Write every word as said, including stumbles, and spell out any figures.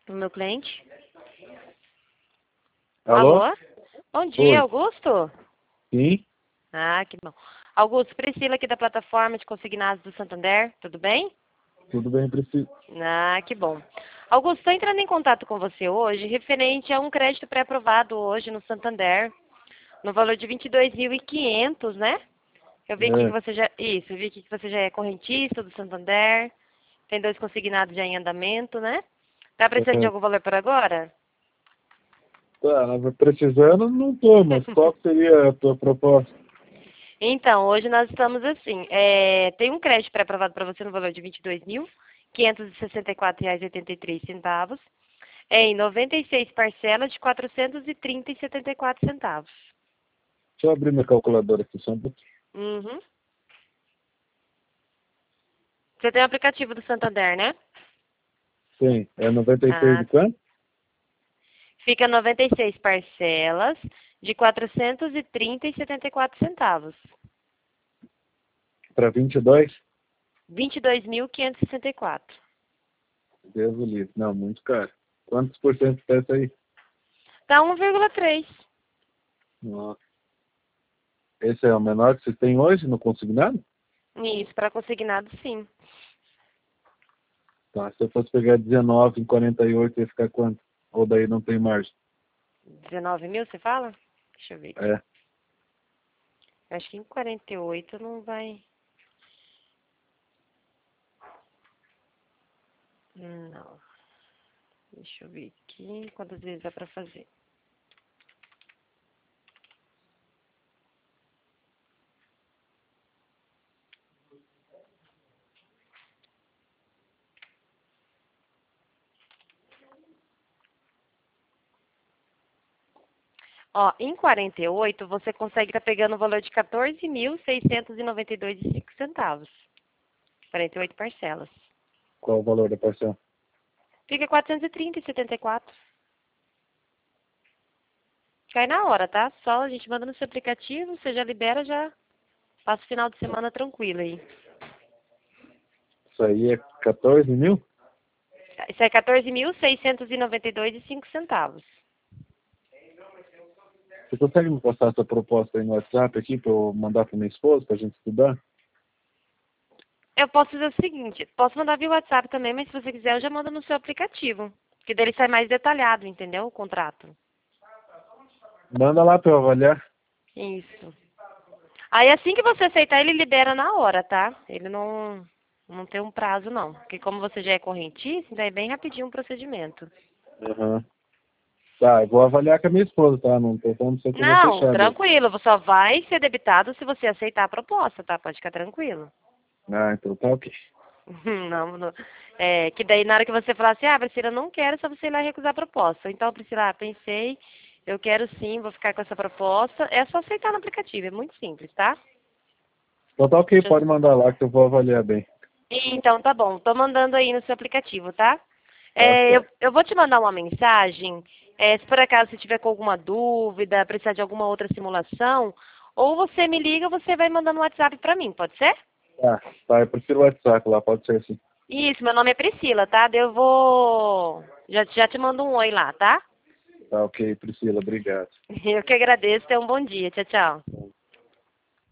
O meu cliente. Alô? Alô? Bom dia, Oi. Augusto. Sim, Ah, que bom. Augusto, Priscila aqui da plataforma de consignados do Santander, tudo bem? tudo bem, Priscila. Ah, que bom. Augusto, estou entrando em contato com você hoje referente a um crédito pré-aprovado hoje no Santander, no valor de vinte e dois mil e quinhentos, né? Eu vi aqui que É, você já... Isso, eu vi aqui que você já é correntista do Santander, tem dois consignados já em andamento, né? Tá precisando de uhum. algum valor por agora? Tá, precisando não tô, mas qual que seria a tua proposta? Então, hoje nós estamos assim, é, tem um crédito pré-aprovado para você no valor de vinte e dois mil quinhentos e sessenta e quatro reais e oitenta e três centavos, em noventa e seis parcelas de quatrocentos e trinta reais e setenta e quatro centavos. Deixa eu abrir minha calculadora aqui, só um pouquinho. Uhum. Você tem o aplicativo do Santander, né? Sim, é noventa e seis Ah, de quanto? fica noventa e seis parcelas de quatrocentos e trinta reais e setenta e quatro centavos. Para vinte e dois? vinte e dois mil quinhentos e sessenta e quatro. Deus o livre. Não, muito caro. Quantos por cento está isso aí? Dá um vírgula três. Nossa. Esse é o menor que você tem hoje no consignado? Isso, para consignado, sim. Tá, se eu fosse pegar dezenove em quarenta e oito, ia ficar quanto? Ou daí não tem margem? dezenove mil, você fala? Deixa eu ver aqui. É. Acho que em quarenta e oito não vai. Não. Deixa eu ver aqui quantas vezes dá pra fazer. Ó, em quarenta e oito você consegue estar pegando o valor de quatorze mil seiscentos e noventa e dois e cinco centavos. quarenta e oito parcelas. Qual o valor da parcela? Fica quatrocentos e trinta e setenta e quatro. Cai na hora, tá? Só a gente manda no seu aplicativo, você já libera, já passa o final de semana tranquilo aí. Isso aí é quatorze mil? Isso é quatorze mil seiscentos e noventa e dois e cinco centavos. Você consegue me passar essa proposta aí no WhatsApp aqui para eu mandar para minha esposa, para a gente estudar? Eu posso fazer o seguinte, posso mandar via WhatsApp também, mas se você quiser eu já mando no seu aplicativo. Porque dele sai mais detalhado, entendeu? O contrato. Manda lá para eu avaliar. Isso. Aí assim que você aceitar, ele libera na hora, tá? Ele não, não tem um prazo, não. Porque como você já é correntista, então é bem rapidinho o procedimento. Uhum. Tá, eu vou avaliar com a minha esposa, tá? Não tô falando pra você que eu vou Não, fechar daí. tranquilo. Só vai ser debitado se você aceitar a proposta, tá? Pode ficar tranquilo. Ah, então tá ok. Não, não. É, que daí na hora que você falar assim, ah, Priscila, eu não quero, é só você ir lá e recusar a proposta. Então, Priscila, ah, pensei, eu quero sim, vou ficar com essa proposta. É só aceitar no aplicativo, é muito simples, tá? Então tá ok, Deixa eu- pode mandar lá que eu vou avaliar bem. Então, tá bom. Tô mandando aí no seu aplicativo, tá? Tá É, eu, certo. eu vou te mandar uma mensagem, é, se por acaso você tiver com alguma dúvida, precisar de alguma outra simulação, ou você me liga ou você vai mandando no WhatsApp pra mim, pode ser? Tá, tá, eu prefiro o WhatsApp lá, pode ser assim. Isso, meu nome é Priscila, tá? Daí Eu vou... Já, já te mando um oi lá, tá? Tá ok, Priscila, obrigado. Eu que agradeço. Tenha um bom dia. Tchau, tchau.